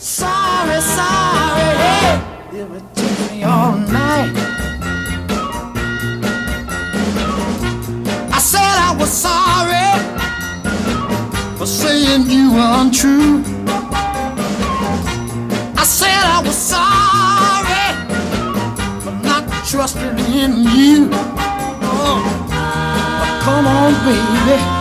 Sorry, sorry, hey, it would take me all night. I said I was sorry for saying you were untrue. I said I was sorry for not trusting in you. Oh, but come on, baby.